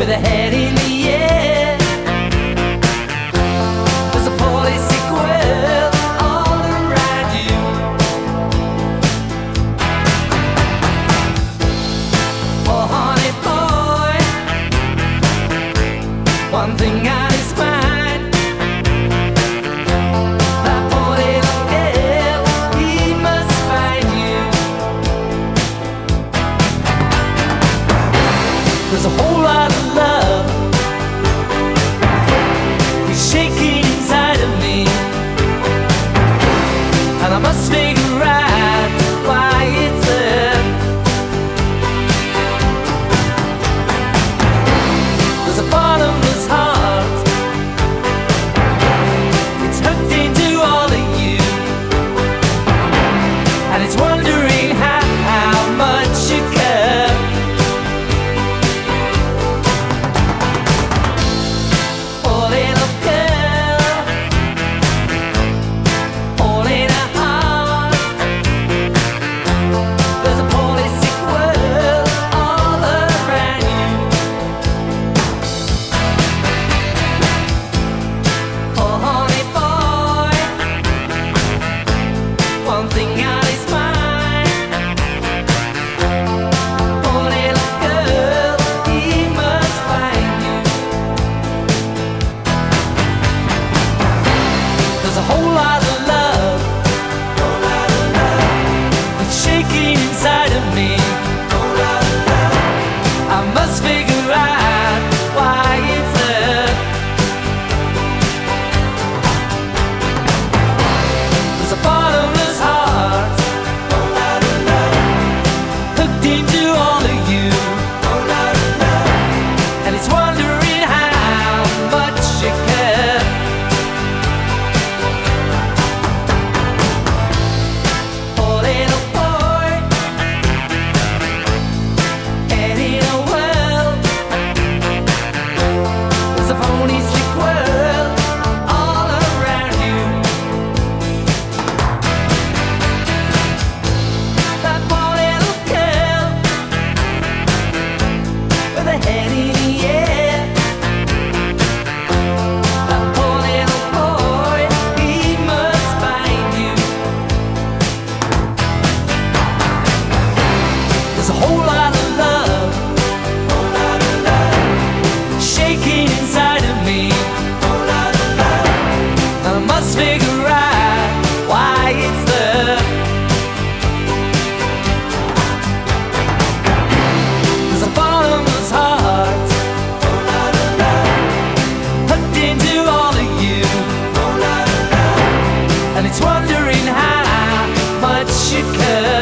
with a head in the air. There's a policy quill all around you. Oh honey boy, one thing on his mind, that poor little girl, he must find you. There's a whole lot of love is shaking inside of me, and I must figure out why it's there. There's a bottomless heart, it's hooked into all of you, and it's wondering how much you care. Oh little girl, all in a heart, there's a policy quill all around you. Oh honey boy, one thing on his mind, poor little girl, he must find you. There's a whole lot of love, it's shaking inside of me. I must figure out why it's there. There's a bottomless heart, hooked into all of you, and it's wondering how much you care. Oh little boy, head in a well, there's a phony slick world all around you. That poor little girl with a head in the air. That poor little boy, he must find you. There's a whole lot of love shaking inside of me, and I must figure out why it's there. There's a bottomless heart, hooked into all of you, and it's wondering how much you care.